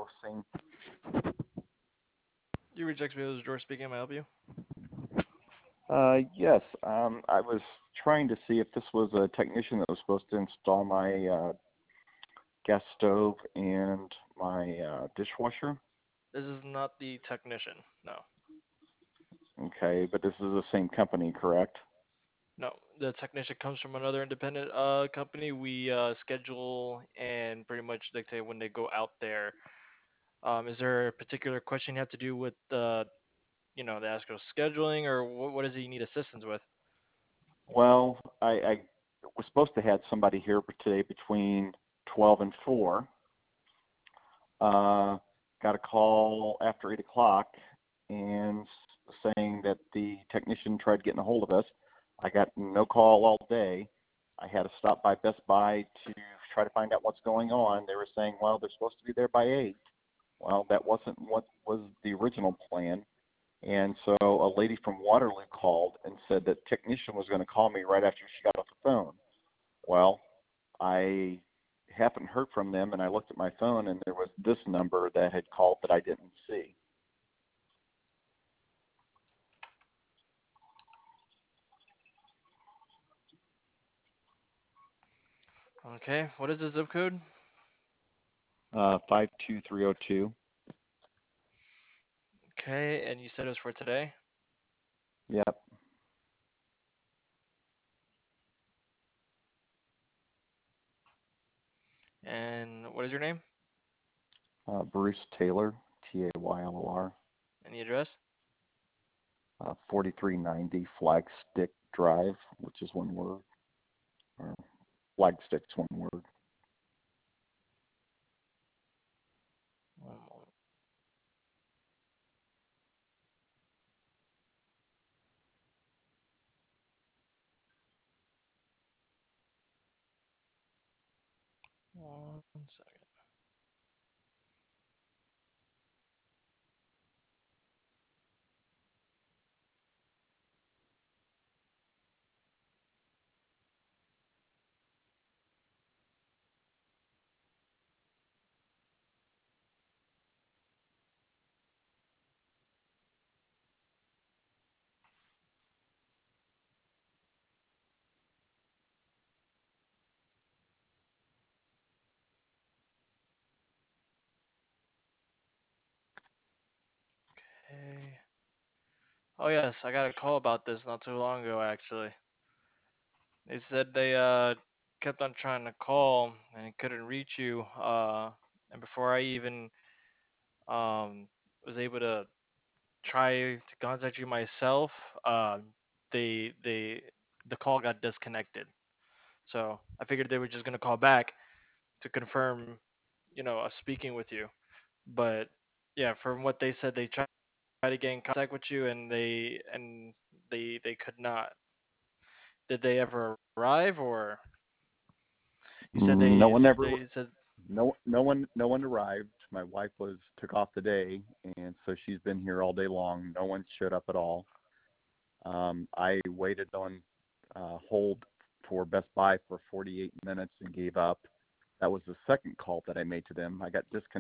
Hello, same. You reach XP, this is George speaking. May I help you? Yes, I was trying to see if this was a technician that was supposed to install my gas stove and my dishwasher. This is not the technician. No. Okay, but this is the same company, correct? No. The technician comes from another independent company. We schedule and pretty much dictate when they go out there. Is there a particular question you have to do with the Astro scheduling, or what is it you need assistance with? Well, I was supposed to have somebody here today between 12 and 4. Uh, got a call after 8 o'clock and saying that the technician tried getting a hold of us. I got no call all day. I had to stop by Best Buy to try to find out what's going on. They were saying, well, they're supposed to be there by 8. Well, that wasn't what was the original plan. And so a lady from Waterloo called and said that technician was going to call me right after she got off the phone. Well, I haven't heard from them, and I looked at my phone, and there was this number that had called that I didn't see. Okay. What is the zip code? 52302. Okay. And you said it was for today. Yep. And what is your name? Bruce Taylor, Taylor, And the address? 4390 Flagstick Drive, which is one word. Or Flagstick's one word. One moment. One second. Okay. Oh yes, I got a call about this not too long ago actually. They said they kept on trying to call and couldn't reach you. And before I even um was able to try to contact you myself, they the call got disconnected. So I figured they were just gonna call back to confirm, us speaking with you. But yeah, from what they said, they tried to get in contact with you and they could not. Did they ever arrive, or you said No they one ever, they said no one arrived. My wife took off today, and so she's been here all day long. No one showed up at all. I waited on hold for Best Buy for 48 minutes and gave up. That was the second call that I made to them. I got disconnected